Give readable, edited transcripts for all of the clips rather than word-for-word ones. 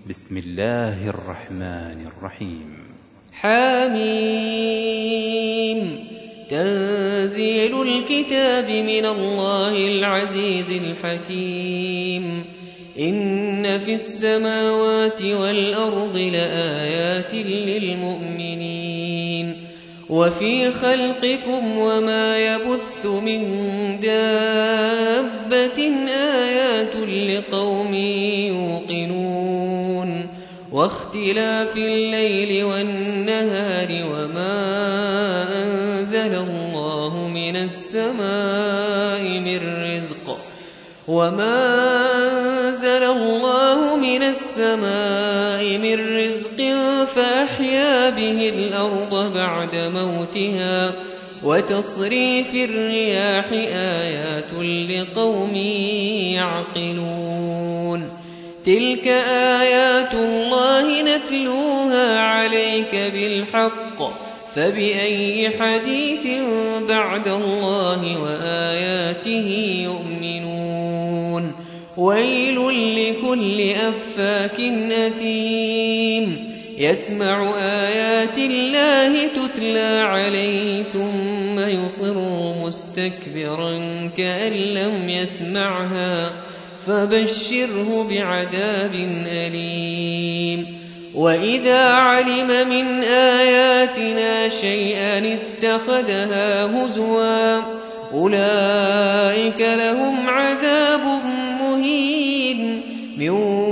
بسم الله الرحمن الرحيم. حميم. تنزيل الكتاب من الله العزيز الحكيم. إن في السماوات والأرض لآيات للمؤمنين وفي خلقكم وما يبث من دابة آيات لقوم يوقنون واختلاف الليل والنهار وما أنزل الله من السماء من رزق فأحيا به الأرض بعد موتها وتصريف الرياح آيات لقوم يعقلون تلك آيات الله نتلوها عليك بالحق فبأي حديث بعد الله وآياته يؤمنون ويل لكل أفاك أثيم يسمع آيات الله تتلى عليه ثم يصر مستكبرا كأن لم يسمعها فبشره بعذاب أليم وإذا علم من آياتنا شيئا اتخذها هزوا أولئك لهم عذاب مهين من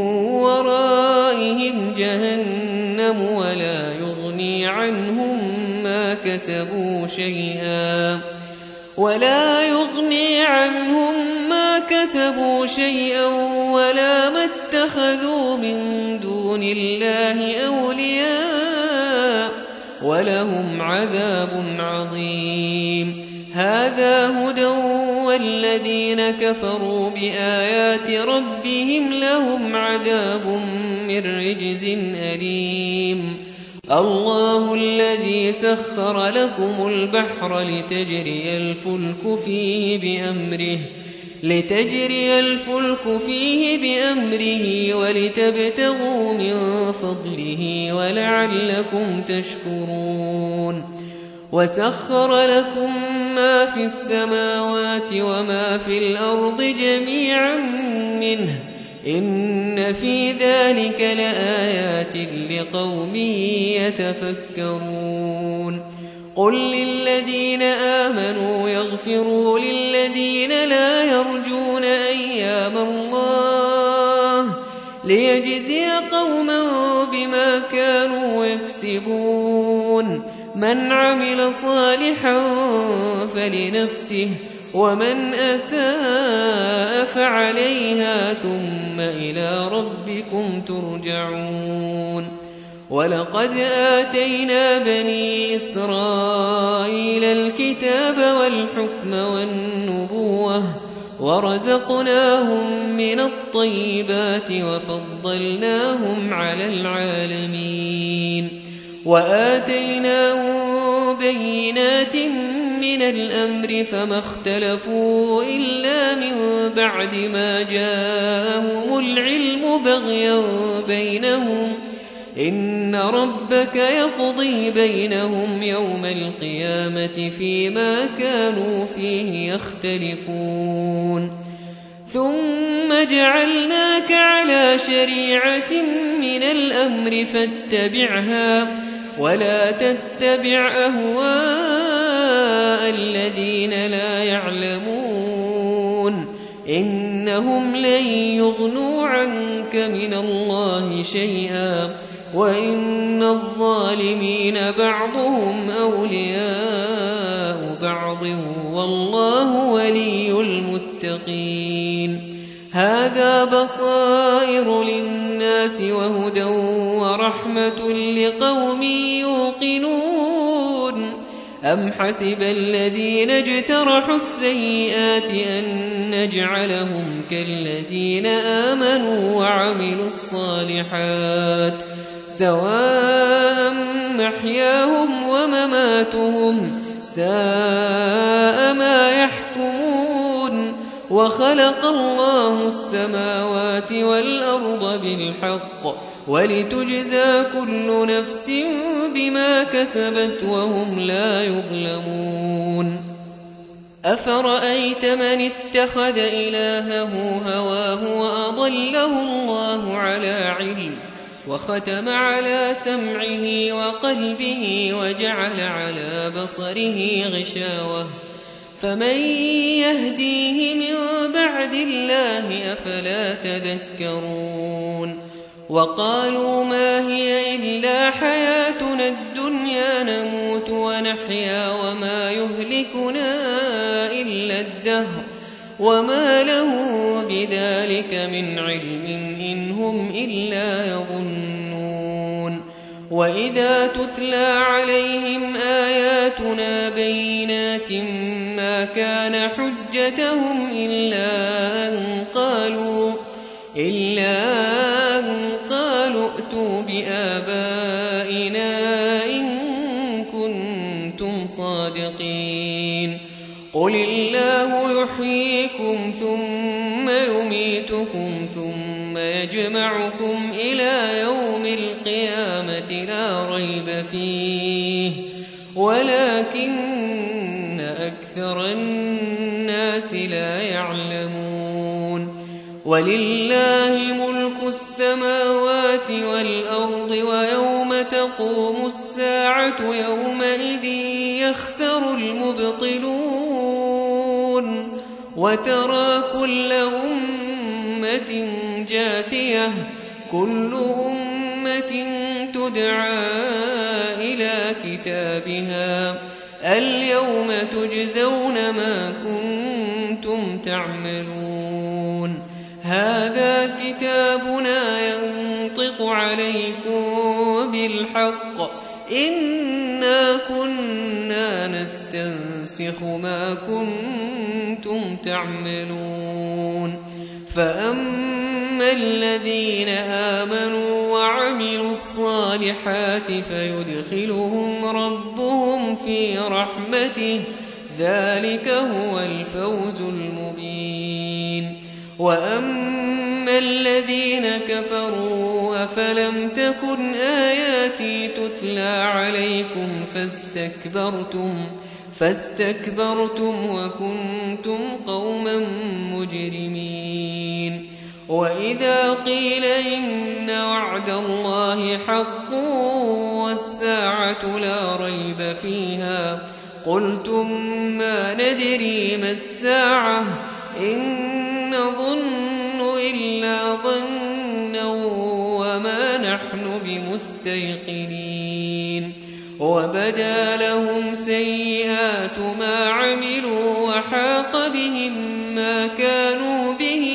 ورائهم جهنم ولا يغني عنهم ما كسبوا شيئا ولا ما اتخذوا من دون الله أولياء ولهم عذاب عظيم هذا هدى والذين كفروا بآيات ربهم لهم عذاب من رجز أليم الله الذي سخر لكم البحر لتجري الفلك فيه بأمره ولتبتغوا من فضله ولعلكم تشكرون وسخر لكم ما في السماوات وما في الأرض جميعا منه إن في ذلك لآيات لقوم يتفكرون قل للذين آمنوا يغفروا للذين لا يرجون أيام الله ليجزي قوما بما كانوا يكسبون من عمل صالحا فلنفسه ومن أساء فعليها ثم إلى ربكم ترجعون ولقد آتينا بني إسرائيل الكتاب والحكم والنبوة ورزقناهم من الطيبات وفضلناهم على العالمين وآتيناهم بينات من الأمر فما اختلفوا إلا من بعد ما جاءهم العلم بغيا بينهم إن ربك يقضي بينهم يوم القيامة فيما كانوا فيه يختلفون ثم جعلناك على شريعة من الأمر فاتبعها ولا تتبع أهواء الذين لا يعلمون إنهم لن يغنوا عنك من الله شيئا وإن الظالمين بعضهم أولياء بعض والله ولي المتقين هذا بصائر للناس وهدى ورحمة لقوم يوقنون أم حسب الذين اجترحوا السيئات أن نجعلهم كالذين آمنوا وعملوا الصالحات سواء محياهم ومماتهم ساء ما يحكمون وخلق الله السماوات والأرض بالحق ولتجزى كل نفس بما كسبت وهم لا يظلمون أفرأيت من اتخذ إلهه هواه وأضله الله على علم وختم على سمعه وقلبه وجعل على بصره غشاوة فمن يهديه من بعد الله أفلا تذكرون وقالوا ما هي إلا حياتنا الدنيا نموت ونحيا وما يهلكنا إلا الدهر وما له بذلك من علم إن هم إلا يظنون وإذا تتلى عليهم آياتنا بينات ما كان حجتهم إلا أن قالوا ائتوا بآبائنا إن كنتم صادقين قل الله يحييكم ثم يميتكم ثم يجمعكم إلى يوم القيامة لا ريب فيه ولكن أكثر الناس لا يعلمون ولله ملك السماوات والأرض ويوم تقوم الساعة يومئذ يخسر المبطلون وترى كل أمة جاثية كل أمة تدعى إلى كتابها اليوم تجزون ما كنتم تعملون هذا كتابنا ينطق عليكم بالحق إنا كنا نستنسخ ما كنتم تعملون فأما الذين آمنوا وعملوا الصالحات فيدخلهم ربهم في رحمته ذلك هو الفوز المبين وأما الذين كفروا أفلم تكن آياتي تتلى عليكم فاستكبرتم وكنتم قوما مجرمين وإذا قيل إن وعد الله حق والساعة لا ريب فيها قلتم ما ندري ما الساعة إن نظن إلا ظنا وما نحن بمستيقنين وبدا لهم سيئات ما عملوا وحاق بهم ما كانوا به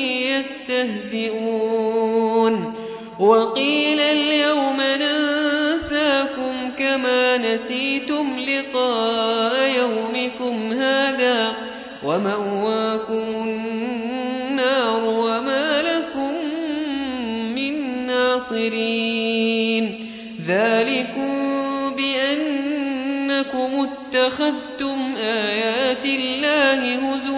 يستهزئون وقيل اليوم ننساكم كما نسيتم لقاء يومكم هذا ومأواكم النار وما لكم من ناصرين ذلكم بأنكم اتخذتم آيات الله هزوا